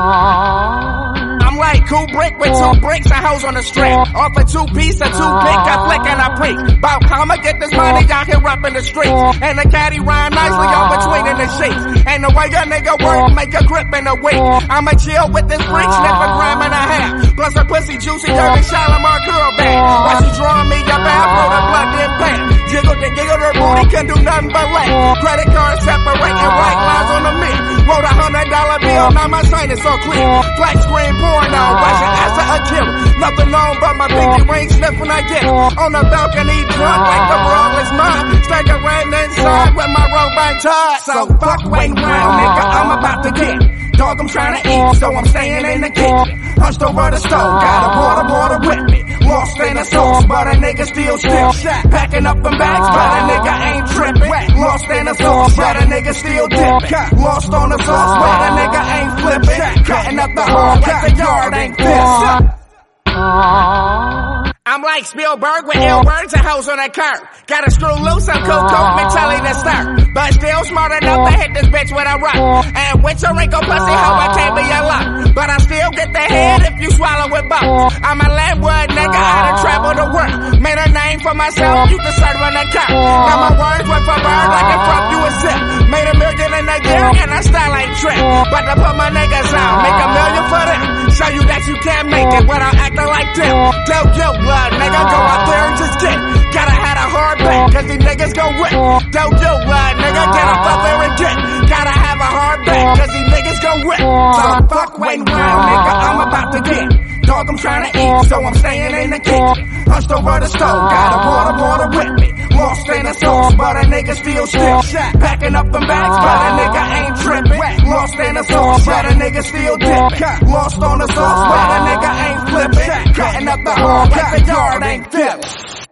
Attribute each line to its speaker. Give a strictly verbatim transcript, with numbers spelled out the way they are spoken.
Speaker 1: I'm like cool brick with two bricks and hoes on the strap. Off a two piece, a two pick, I flick and I preach. Bout how I'ma get this money out here up in the streets. And the caddy rhyme nicely on between in the sheets. And the way your nigga work make a grip in a week. I'ma chill with this freak, sniff a gram and a half. Plus her pussy juicy, Irving Shalimar girl bag. While she drawing me up afro, the blood then pack. Jiggle and giggle, her booty can do nothing but laugh. Credit card separating white lines on the meat. Wrote a hundred dollar bill, now my sign is so clear. Black screen pouring on, Russian ass a killer. Nothing on but my pinky ring sniffing I get. On the balcony drunk like the world is mine. Staggering inside with my robot tied. So fuck wait round, nigga, I'm about to get. Dog, I'm trying to eat, so I'm staying in the kitchen. Hunched over the stove, got a water, water with me. Lost in the sauce, but a nigga still still shot. Packing up them bags, but a nigga ain't tripping. Lost in the sauce, but a nigga still dipping. Lost on the sauce, but a nigga ain't flipping. Cutting up the hall like the yard ain't this. I'm like Spielberg with ill words and hoes on that curb. Gotta screw loose, I'm cool, cool, mentality to start. But still smart enough to hit this bitch with a rock. And with your wrinkle pussy, how I can't be a lot. But I still get the head if you swallow with bones. I'm a landwood nigga, I done traveled the world. Made a name for myself, you can serve on that cop. Now my words went for bird like a front you a zip. Made a million in a year and I style ain't trick. But to put my niggas on, make a million for them. Show you that you can't make it without acting like them. Tell you blood, nigga, go out there and just get. Gotta have a hard back, cause these niggas gon' whip. Don't you blood, nigga, get up out there and get. Gotta have a hard back, cause these niggas gon' whip. So fuck waiting round, nigga, I'm about to get. Dog, I'm trying to eat, so I'm staying in the kitchen. Hunched over the stove, got a water, water with me. Lost in the sauce, but a nigga still still shot. Packing up them bags, but a nigga ain't tripping. Lost in the sauce, but a nigga still dipping. Lost on the sauce, but a nigga ain't flipping. Cutting up the hall like the yard ain't flipping.